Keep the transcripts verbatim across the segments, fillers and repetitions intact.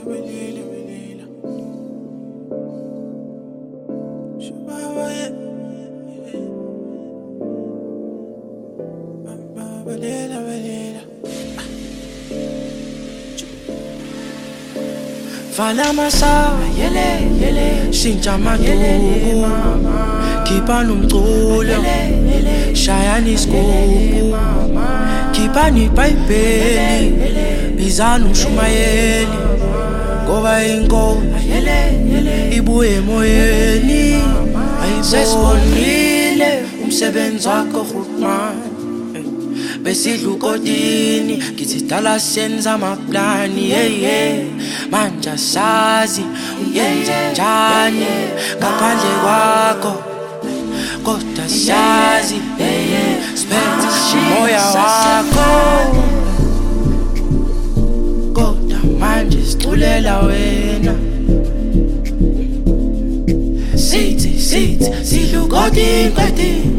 Fala masa, yele yele, shintsha maduku, khipha nomculo, shaya nisigubhu, khipha nibhayibheli, bizana umshumayeli, ngoba inkomo ibuye emoyeni, ayisesibonile umsebenzi wakho Khulman. Besidla ukodini, kithi dala senza amaplani, hey hey. Manje asazi uyenza njani ngaphandle kwakho, kodwa siyazi siphethe umoya wakho, kodwa manje siculela wena. Sithi sithi sidla ukodini kodini,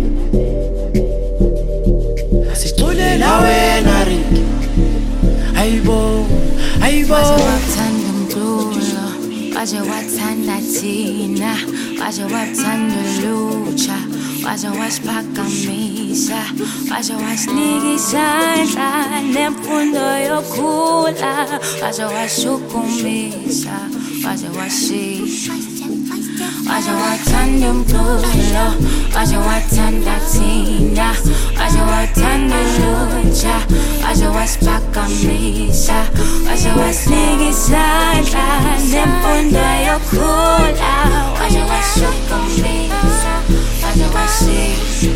siculela wena Ricky. Hayibo hayibo, waje wathanda umculo, waje wathanda thina, waje wathanda ulutsha, waje wasiphakamisa, waje wasinika isandla nemfundo yokhula, waje washukumisa, waje washiya. Waje wathanda umculo, waje wathanda thina, waje wathanda ulutsha, waje wasiphakamisa, waje wasinika isandla nemfundo yokhula, waje washukumisa, waje washiya.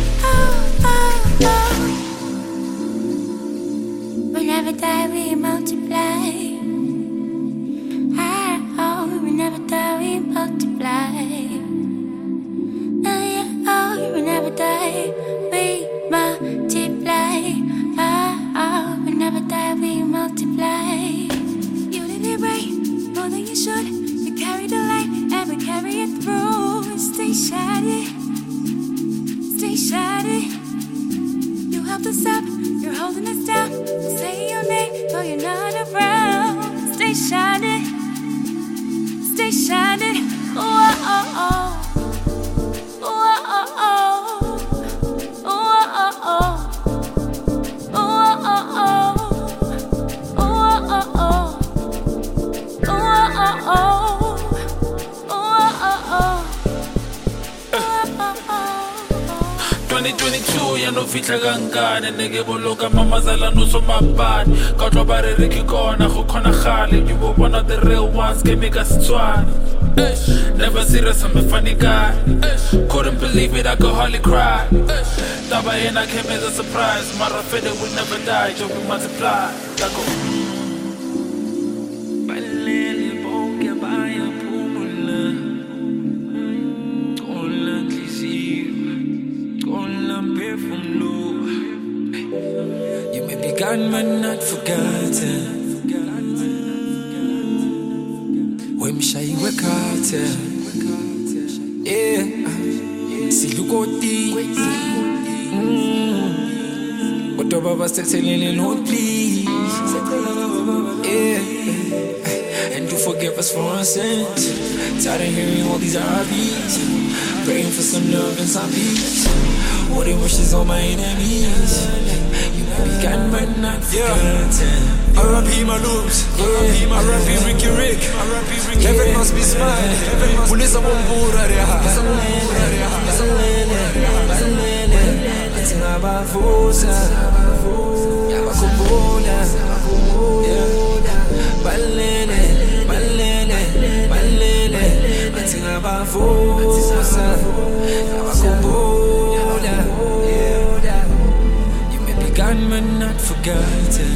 We never die, we multiply. Oh, we never die, we multiply. Oh, yeah, oh, we never die, we multiply. Oh, oh, we never die, we multiply. You did it right, more than you should. You carry the light, and we carry it through. Stay shady, stay shady. You helped us up, you're holding us down. Say your name, though you're not around. Stay shady, stay shining. Oh, oh, oh. Oh, oh, oh. Oh, oh, oh. Oh, oh, oh. Oh, oh, oh. Oh, oh, oh. Oh, oh, oh. twenty twenty-two ya no fitla kangane neke boloka mama zala no so mabani ka tlo ba re re ke kona go khona gale you were one of the real ones ke me ka Setswana. Never serious, I'm a funny guy. Couldn't believe it, I could hardly cry. Taba yena came as a surprise. Marafede will never die, just we multiply. Tako. Balele boke baya pumula. Kola klisi, kola perfume no. You may be gone but not forgotten. Wemshayiwe khathe, yeah, sidla ukoti, kodwa baba sethelele no please, yeah, and do forgive us for our sins. Tired of hearing all these R Bs, praying for some love and some peace. Holding wishes on my enemies. You may be gone but not forgotten. R I P my loops, yeah. R I P Ricky Rick, Heaven must be smiling. Pulisa wombura reha, Atina bafusa, yabakumbula, balele, balele, balele. Atina bafusa, yabakumbula. You may be gone but not forgotten.